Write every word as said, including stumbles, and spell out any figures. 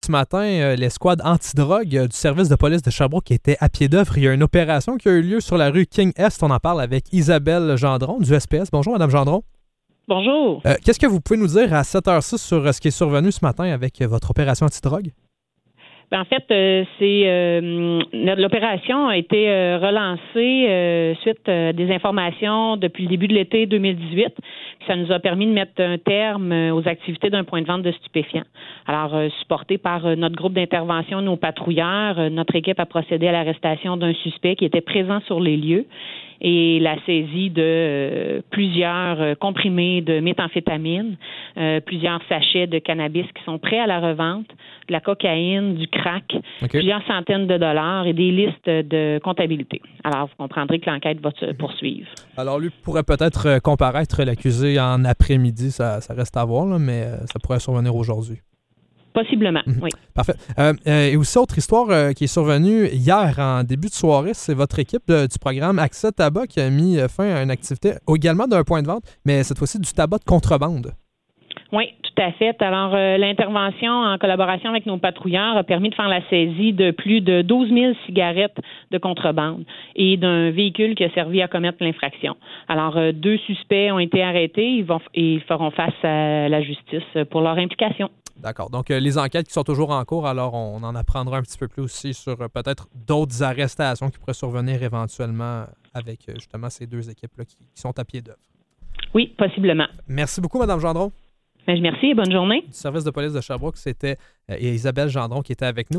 ce matin, euh, l'escouade antidrogue euh, du service de police de Sherbrooke était à pied d'œuvre. Il y a une opération qui a eu lieu sur la rue King-Est. On en parle avec Isabelle Gendron du S P S. Bonjour, Mme Gendron. Bonjour. Euh, qu'est-ce que vous pouvez nous dire à sept heures six sur euh, ce qui est survenu ce matin avec euh, votre opération antidrogue? Ben, en fait, euh, c'est euh, notre- l'opération a été euh, relancée euh, suite à des informations depuis le début de l'été deux mille dix-huit. Puis ça nous a permis de mettre un terme euh, aux activités d'un point de vente de stupéfiants. Alors, euh, supporté par euh, notre groupe d'intervention, nos patrouilleurs, euh, notre équipe a procédé à l'arrestation d'un suspect qui était présent sur les lieux et la saisie de euh, plusieurs euh, comprimés de méthamphétamine, euh, plusieurs sachets de cannabis qui sont prêts à la revente, de la cocaïne, du crack, OK. plusieurs centaines de dollars et des listes de comptabilité. Alors, vous comprendrez que l'enquête va se poursuivre. Alors, lui pourrait peut-être euh, comparaître l'accusé en après-midi. Ça, ça reste à voir, là, mais euh, ça pourrait survenir aujourd'hui. Possiblement, Mhm. oui. Parfait. Euh, euh, et aussi, autre histoire euh, qui est survenue hier en début de soirée, c'est votre équipe de- du programme Accès Tabac qui a mis euh, fin à une activité également d'un point de vente, mais cette fois-ci du tabac de contrebande. Oui, tout à fait. Alors, euh, l'intervention en collaboration avec nos patrouilleurs a permis de faire la saisie de plus de douze mille cigarettes de contrebande et d'un véhicule qui a servi à commettre l'infraction. Alors, euh, deux suspects ont été arrêtés. Ils vont et ils feront face à la justice pour leur implication. D'accord. Donc, euh, les enquêtes qui sont toujours en cours, alors on en apprendra un petit peu plus aussi sur euh, peut-être d'autres arrestations qui pourraient survenir éventuellement avec euh, justement ces deux équipes-là qui, qui sont à pied d'œuvre. Oui, possiblement. Merci beaucoup, Mme Gendron. Ben, merci et bonne journée. Du service de police de Sherbrooke, c'était euh, Isabelle Gendron qui était avec nous.